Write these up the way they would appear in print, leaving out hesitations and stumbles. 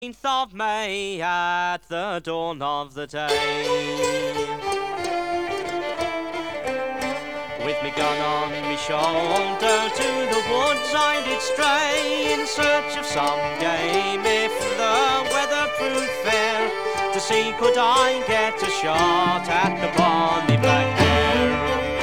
15th of May at the dawn of the day. With me gun on me shoulder to the woods I did stray, in search of some game, if the weather proved fair, to see could I get a shot at the bonny black hare.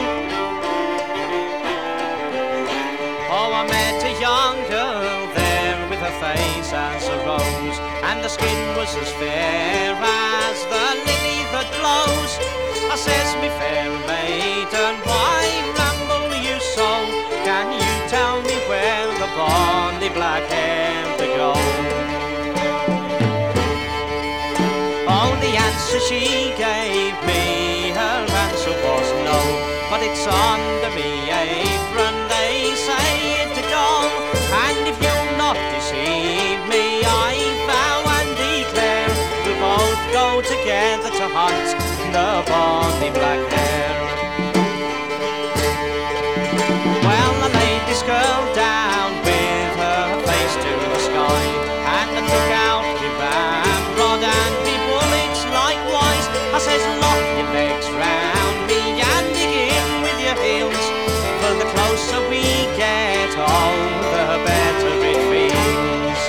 Oh, I met a young girl there with her face as a rose, and the skin was as fair as the lily that blows. I says, me fair maiden, why ramble you so? Can you tell me where the bonny black hare to go? Oh, the answer she gave me, her answer was no, but it's under me apron they say it to go. And if you'll not deceive me, I vow and declare we'll both go together to hunt the bonny black hare. Well, I laid this girl down with her face to the sky, and I took out me ramrod and me bullets likewise. I says, lock your legs round me and dig in with your heels, for the closer we get, oh, the better it feels.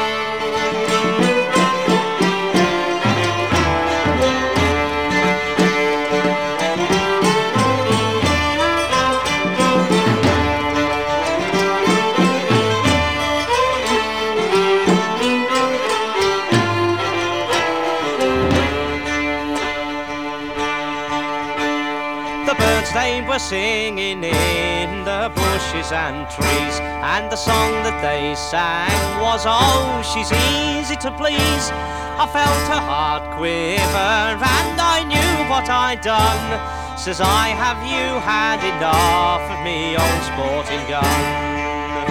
The birds they were singing in the bushes and trees, and the song that they sang was, oh, she's easy to please. I felt her heart quiver and I knew what I'd done. Says I, have you had enough of me old sporting gun?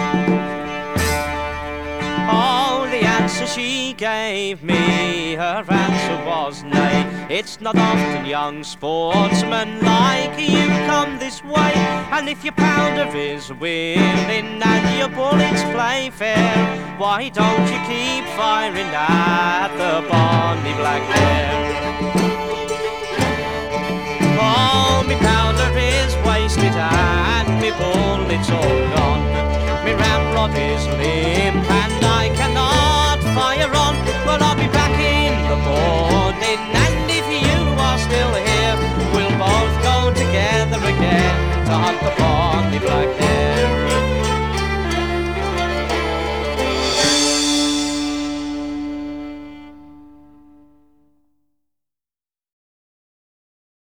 Oh, the answer she gave me, her answer was nay. It's not often young sportsmen like you come this way, and if your powder is willing and your bullets play fair, why don't you keep firing at the bonny black hare? Oh, me powder is wasted and me bullets all gone. Me ramrod is limp and I cannot fire on.